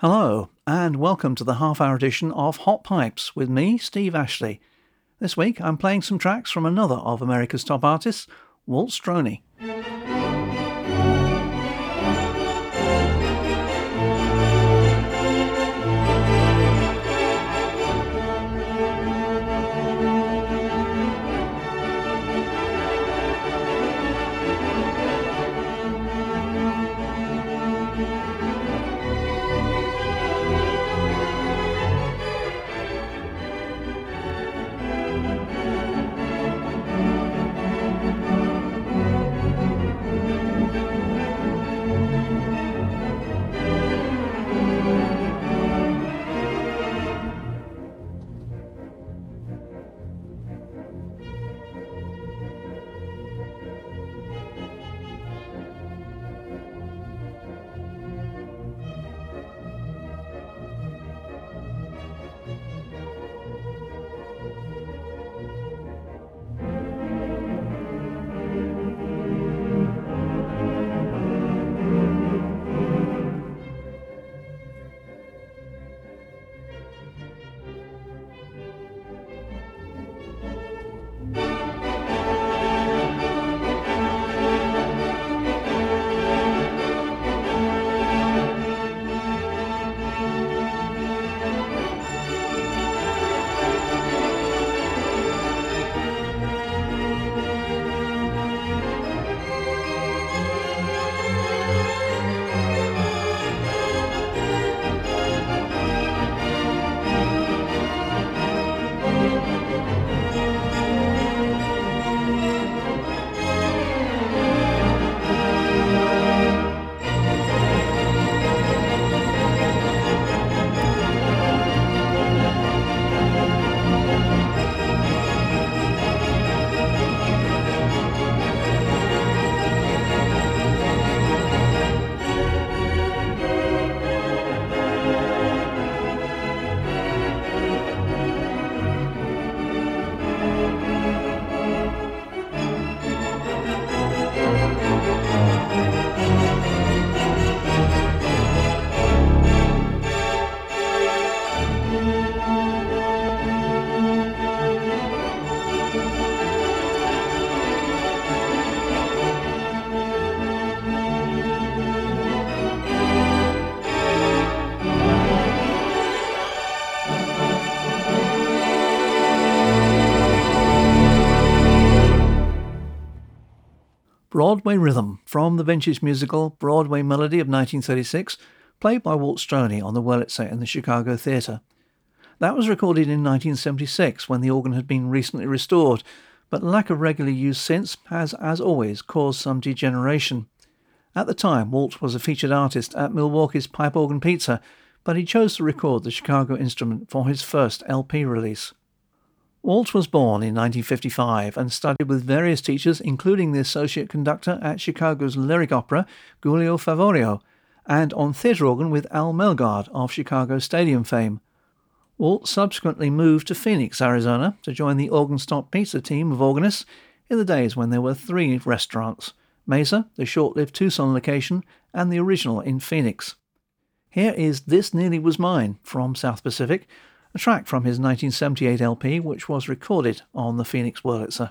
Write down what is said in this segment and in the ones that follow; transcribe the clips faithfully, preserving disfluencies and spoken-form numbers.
Hello, and welcome to the half-hour edition of Hot Pipes with me, Steve Ashley. This week I'm playing some tracks from another of America's top artists, Walt Stroney. Broadway Rhythm, from the vintage musical Broadway Melody of nineteen thirty-six, played by Walt Stroney on the Wurlitzer in the Chicago Theatre. That was recorded in nineteen seventy-six when the organ had been recently restored, but lack of regular use since has, as always, caused some degeneration. At the time, Walt was a featured artist at Milwaukee's Pipe Organ Pizza, but he chose to record the Chicago instrument for his first L P release. Walt was born in nineteen fifty-five and studied with various teachers, including the associate conductor at Chicago's Lyric Opera, Giulio Favorio, and on theatre organ with Al Melgard of Chicago Stadium fame. Walt subsequently moved to Phoenix, Arizona, to join the Organ Stop Pizza team of organists in the days when there were three restaurants: Mesa, the short-lived Tucson location, and the original in Phoenix. Here is This Nearly Was Mine from South Pacific, a track from his nineteen seventy-eight L P which was recorded on the Phoenix Wurlitzer.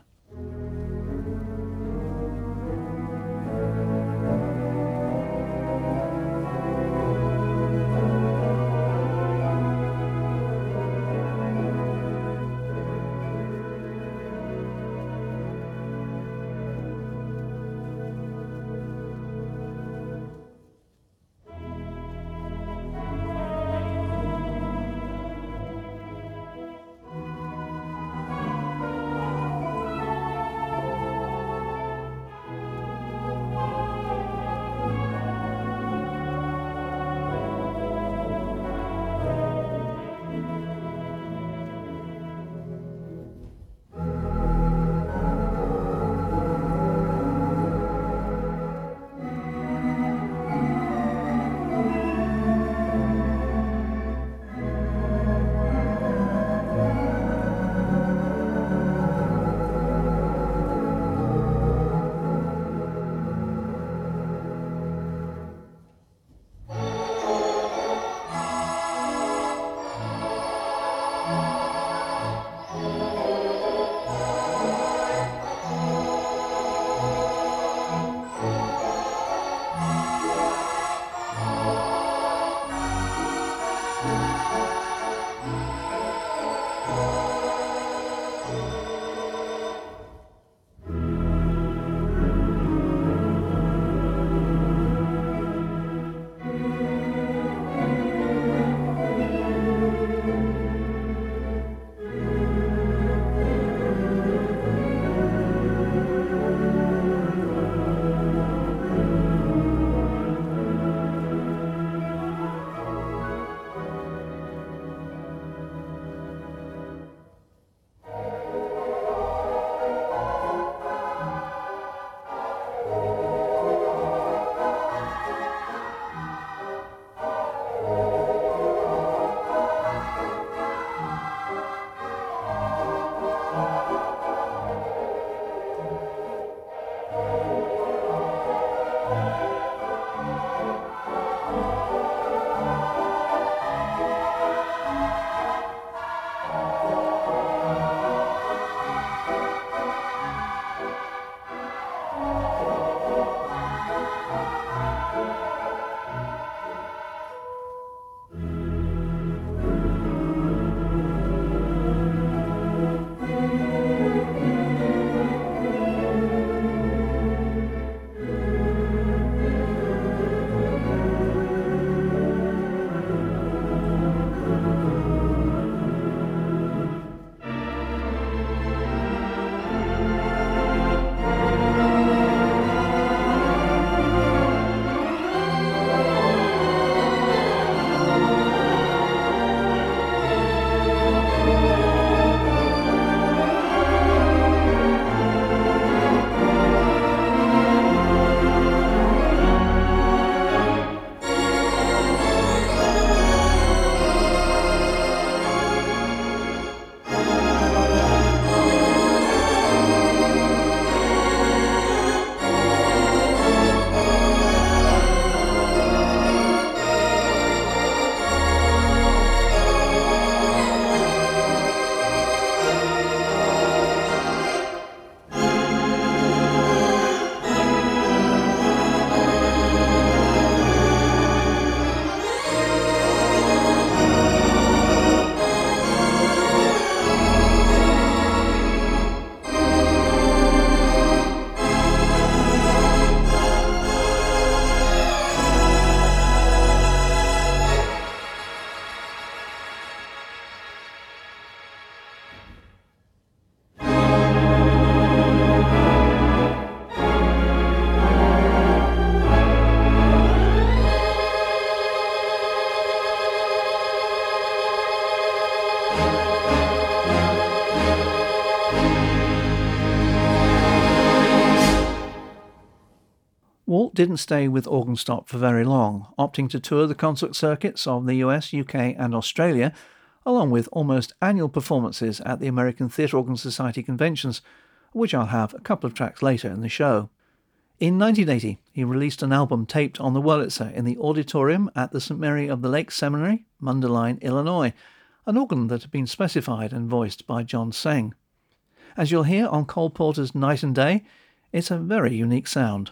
Walt didn't stay with Orgenstock for very long, opting to tour the concert circuits of the U S, U K and Australia, along with almost annual performances at the American Theatre Organ Society conventions, which I'll have a couple of tracks later in the show. In nineteen eighty, he released an album taped on the Wurlitzer in the auditorium at the Saint Mary of the Lake Seminary, Mundelein, Illinois, an organ that had been specified and voiced by John Seng. As you'll hear on Cole Porter's Night and Day, it's a very unique sound.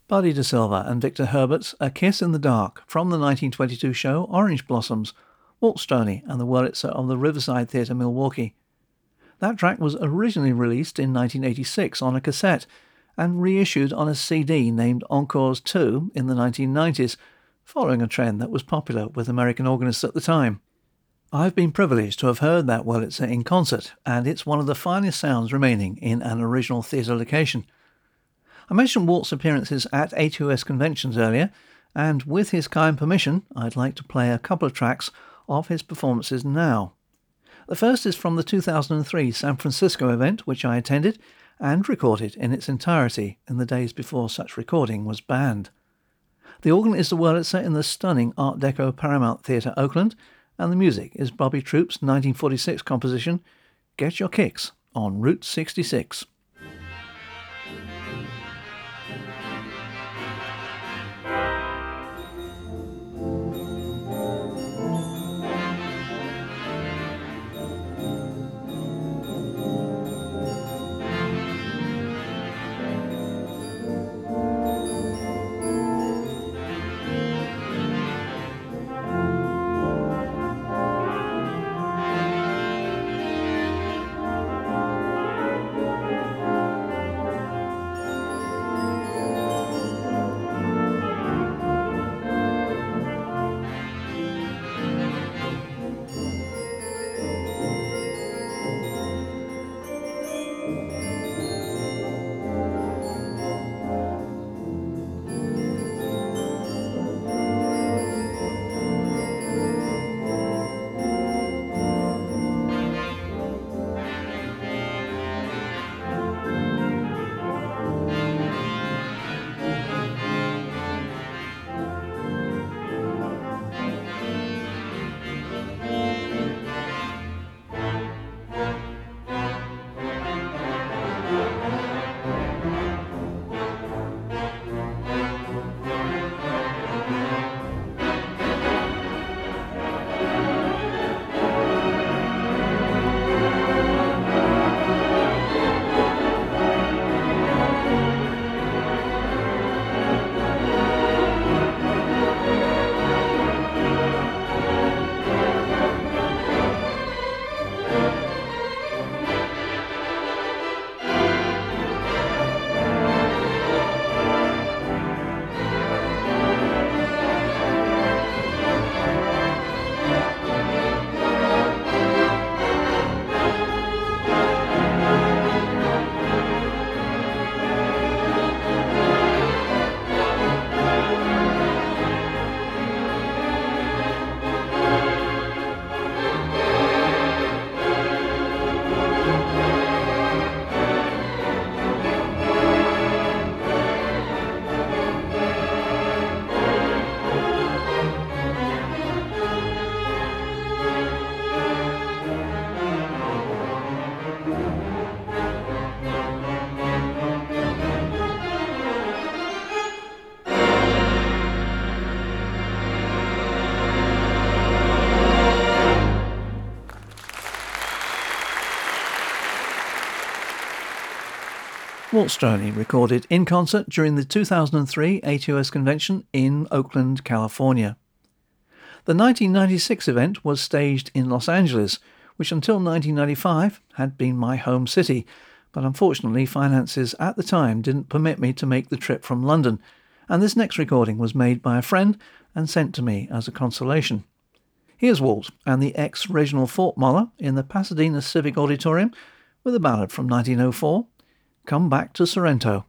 Buddy De Silva and Victor Herbert's A Kiss in the Dark from the nineteen twenty-two show Orange Blossoms, Walt Stoney and the Wurlitzer of the Riverside Theatre, Milwaukee. That track was originally released in nineteen eighty-six on a cassette and reissued on a C D named Encores two in the nineteen nineties, following a trend that was popular with American organists at the time. I've been privileged to have heard that Wurlitzer in concert, and it's one of the finest sounds remaining in an original theatre location. I mentioned Walt's appearances at A two S conventions earlier, and with his kind permission, I'd like to play a couple of tracks of his performances now. The first is from the two thousand three San Francisco event, which I attended and recorded in its entirety in the days before such recording was banned. The organ is the Wurlitzer in the stunning Art Deco Paramount Theatre, Oakland, and the music is Bobby Troupe's nineteen forty-six composition, Get Your Kicks on Route sixty-six. Walt Stoney recorded in concert during the two thousand three A two S convention in Oakland, California. The nineteen ninety-six event was staged in Los Angeles, which until nineteen ninety-five had been my home city, but unfortunately finances at the time didn't permit me to make the trip from London, and this next recording was made by a friend and sent to me as a consolation. Here's Walt and the ex-Reginald Fortmuller in the Pasadena Civic Auditorium with a ballad from nineteen oh four, Come Back to Sorrento.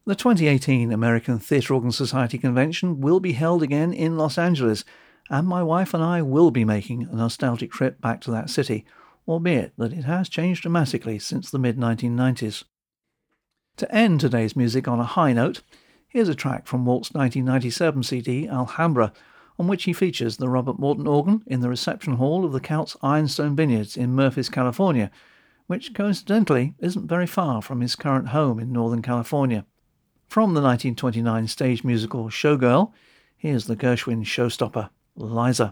The twenty eighteen American Theatre Organ Society Convention will be held again in Los Angeles, and my wife and I will be making a nostalgic trip back to that city, albeit that it has changed dramatically since the mid nineteen nineties. To end today's music on a high note, here's a track from Walt's nineteen ninety-seven C D Alhambra, on which he features the Robert Morton organ in the reception hall of the Count's Ironstone Vineyards in Murphys, California, which coincidentally isn't very far from his current home in Northern California. From the nineteen twenty-nine stage musical Showgirl, here's the Gershwin showstopper, Liza.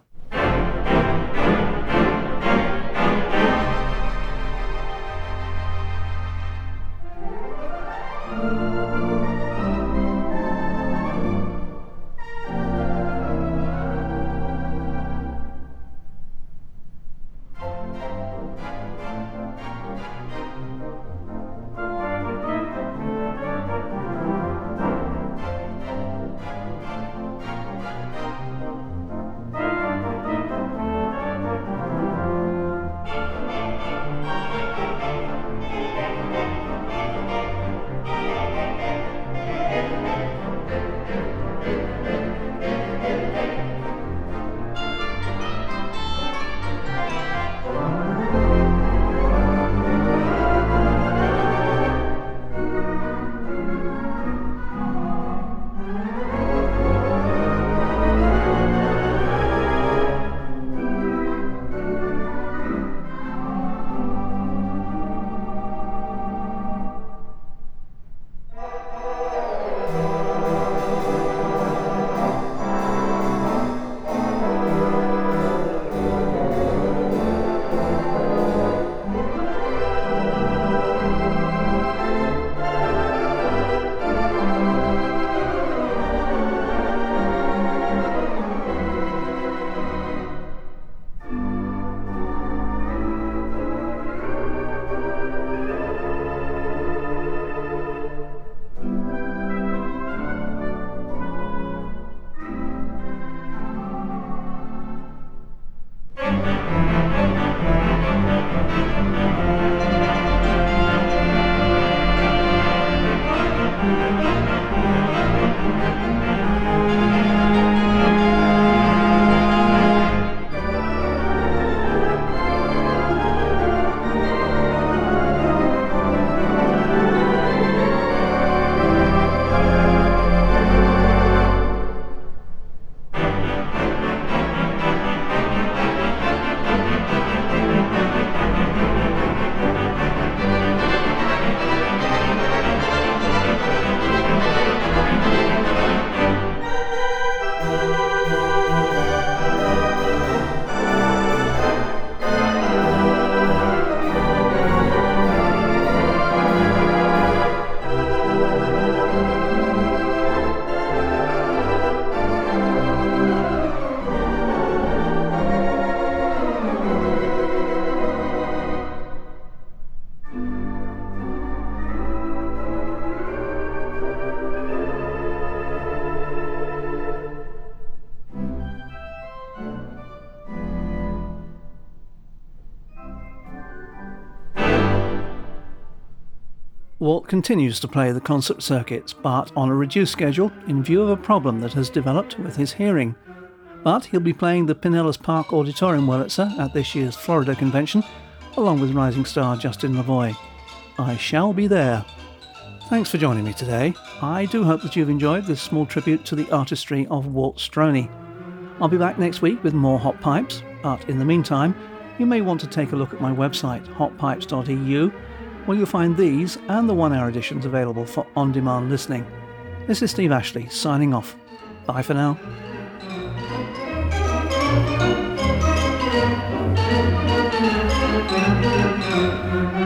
Walt continues to play the concert circuits, but on a reduced schedule in view of a problem that has developed with his hearing. But he'll be playing the Pinellas Park Auditorium Wurlitzer at this year's Florida convention, along with rising star Justin Lavoie. I shall be there. Thanks for joining me today. I do hope that you've enjoyed this small tribute to the artistry of Walt Stroney. I'll be back next week with more Hot Pipes, but in the meantime, you may want to take a look at my website, hot pipes dot e u, where you'll find these and the one-hour editions available for on-demand listening. This is Steve Ashley, signing off. Bye for now. Thank you.